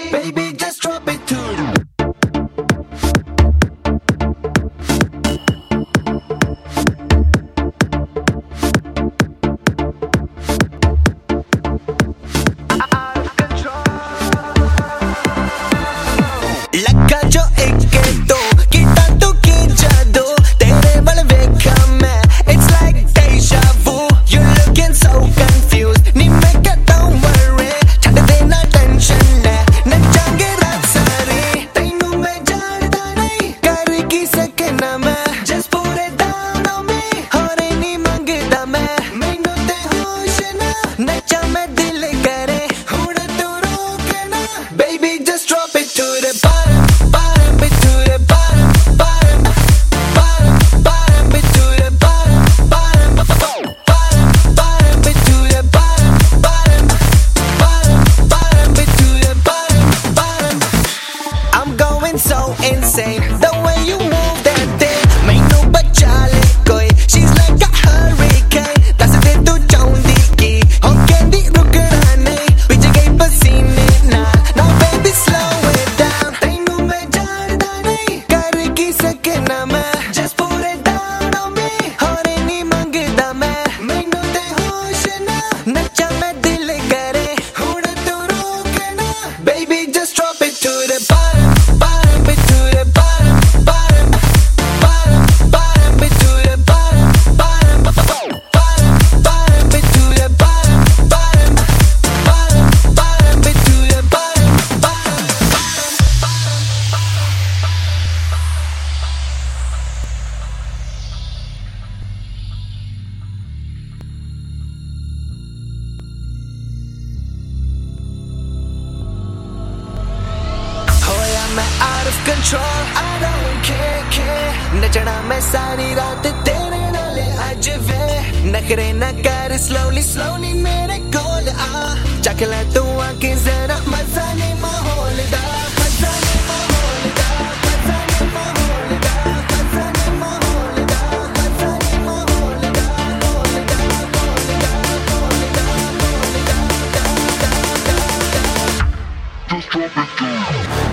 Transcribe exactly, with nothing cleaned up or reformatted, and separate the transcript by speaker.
Speaker 1: Baby, just drop it to लगा जो एक दो कि तू की जादू तेरे वाले देखा मैं it's like deja vu you're looking so confused नी मैं कहता हूँ worry छड़ देना tension है नचांगे रात सारी तैनू मैं जानता नहीं कर की सके ना मैं just put it down on me होरे नी मंगदा मैं मैनू ते होश ना नचा मैं दिल करे हुण तू रोके ना baby just drop it to the bottom so insane the way you move that thing mainu bacha le koi she's like a hurricane das de tu chaundi ki ho kendi rukna nahi piche gayi pasine na now baby slow it down tainu main janda nahi kar ki sake na main just put it down on me hore nahi mangda main mainu te hosh na nacha main dil kare hun tu roke na baby just drop it to the bottom मैं out of control I don't care care नचना मैं सारी रात तेरे नाल आज वे नखरे न कर slowly slowly मेरे कोल आ चख ले तू आके जरा मजा ले माहौल दा मजा ले माहौल दा मजा ले माहौल दा मजा ले माहौल दा मजा ले माहौल दा माहौल दा माहौल दा माहौल दा just drop it down